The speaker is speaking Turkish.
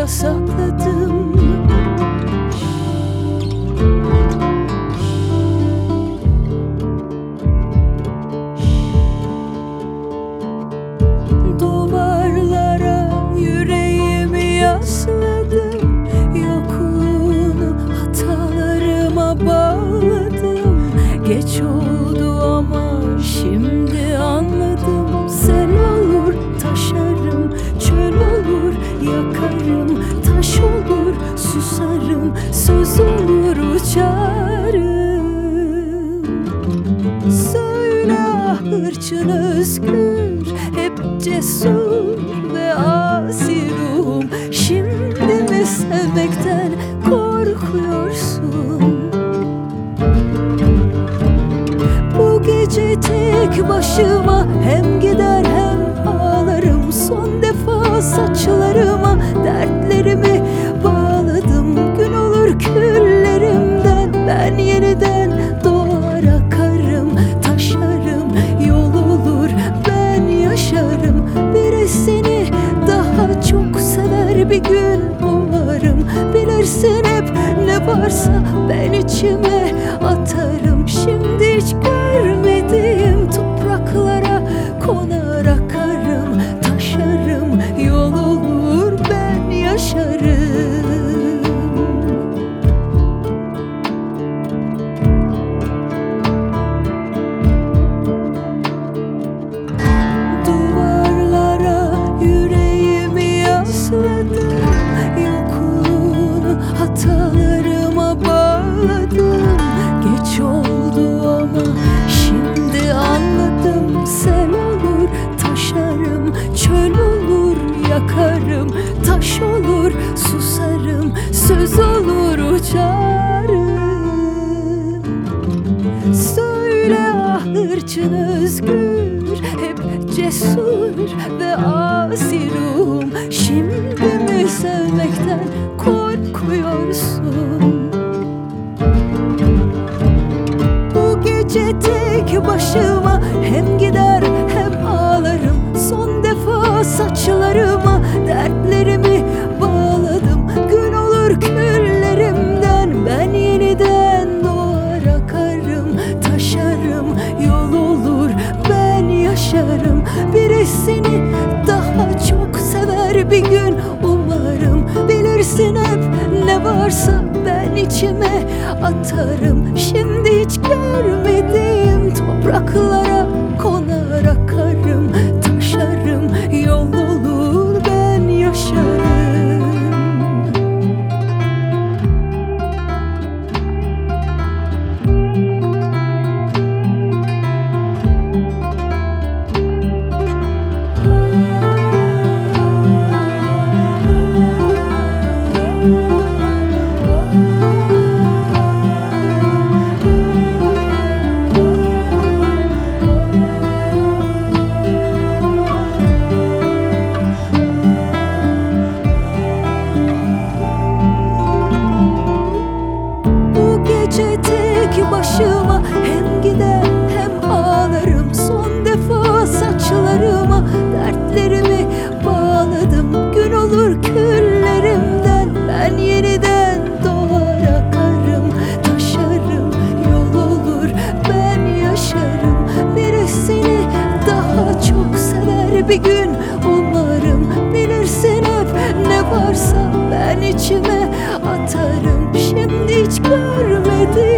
buraya sakladım. Duvarlara yüreğimi yasladım, yokluğunu hatalarıma bağladım. Geç oldu ama şimdi anladım. Sel olur taşarım, çöl olur yakarım, taş olur susarım, söz olur uçarım. Söyle hırçın özgür, hep cesur ve asi ruhum. Şimdi mi sevmekten korkuyorsun? Bu gece tek başıma hem gider hem ağlarım. Son defa saçlarıma dertlerimi bağladım. Gün olur küllerimden ben yeniden doğar akarım, taşarım, yol olur ben yaşarım. Biri seni daha çok sever bir gün umarım. Bilirsin hep ne varsa ben içime atarım. Şimdi hiç görmediğim topraklara konar akarım, taşarım, yol olur ben yaşarım. Duvarlara yüreğimi yasladım, yokluğunu hatalarıma bağladım. Geç oldu ama şimdi anladım. Sel olur taşarım, çöl olur yakarım, taş olur susarım, söz olur uçarım. Söyle hırçın özgür, hep cesur ve asi ruhum. Şimdi mi sevmekten korkuyorsun? Bu gece tek başıma hem gider hem ağlarım. Son defa saçlarıma dertlerimi bağladım. Gün olur küllerimden ben yeniden doğar akarım, taşarım, yol olur ben yaşarım. Biri seni daha çok sever bir gün umarım. Bilirsin hep ne varsa ben içime atarım. Şimdi hiç görmediğim topraklara konar akarım, taşarım, yol olur ben yaşarım. Tek başıma hem gider hem ağlarım. Son defa saçlarıma dertlerimi bağladım. Gün olur küllerimden ben yeniden doğar akarım, taşarım, yol olur ben yaşarım. Biri seni daha çok sever bir gün umarım. Bilirsin hep ne varsa ben içime atarım. Şimdi hiç görmedim